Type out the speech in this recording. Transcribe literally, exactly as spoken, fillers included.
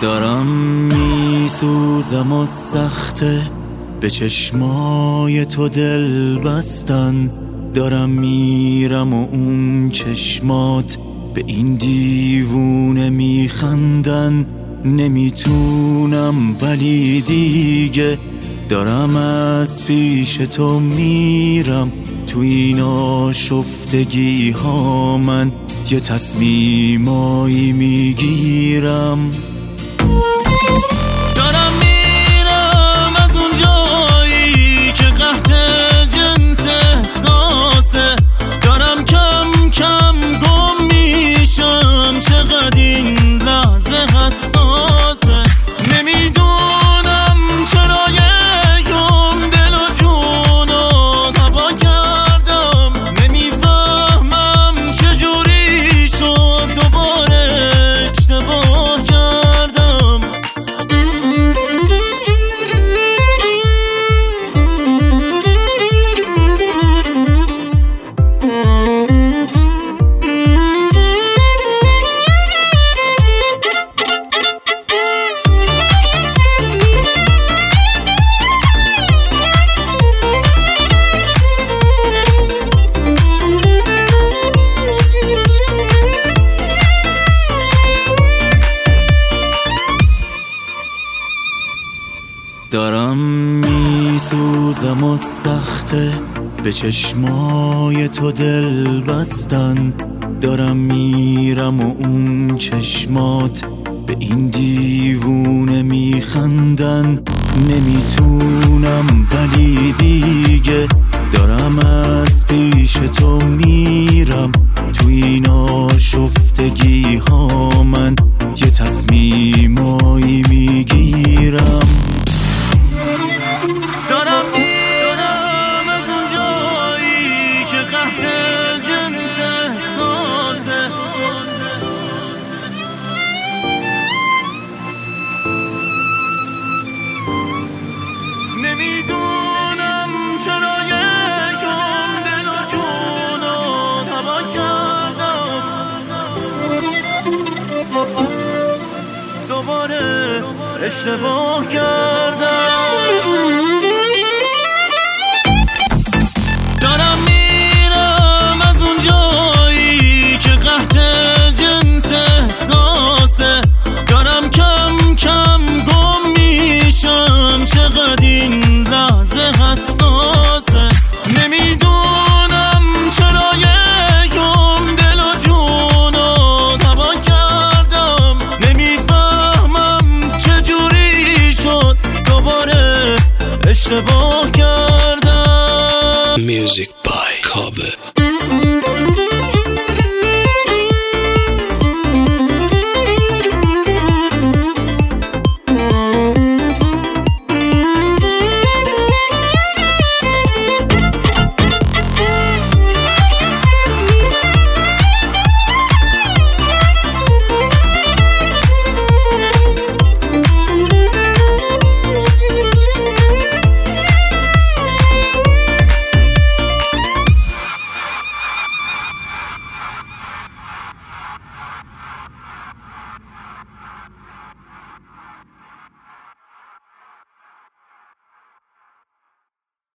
دارم میسوزم و سخته به چشمای تو دل بستن، دارم میرم و اون چشمات به این دیوونه میخندن. نمیتونم ولی دیگه دارم از پیش تو میرم، تو این آشفتگی ها من یه تصمیمایی میگیرم. دارم میرم از اون جایی که قحط جنس احساسه، دارم کم کم گم میشم چقدر این لحظه حساسه. نمیدونم چرا یکم دل و جون رو تبا کردم، نمیفهمم چجوری شد دوباره اشتباه کردم. دارم میسوزم و سخته به چشمای تو دل بستن، دارم میرم و اون چشمات به این دیوونه میخندن. نمیتونم ولی دیگه دارم از پیش تو میرم، تو این آشفتگی ها من یه تصمیمایی میگیرم. دارم میرم از اون جایی که قحط جنس احساسه، نمیدونم چرا یکم دل و جون رو تبا کردم، دوباره اشتباه کردم.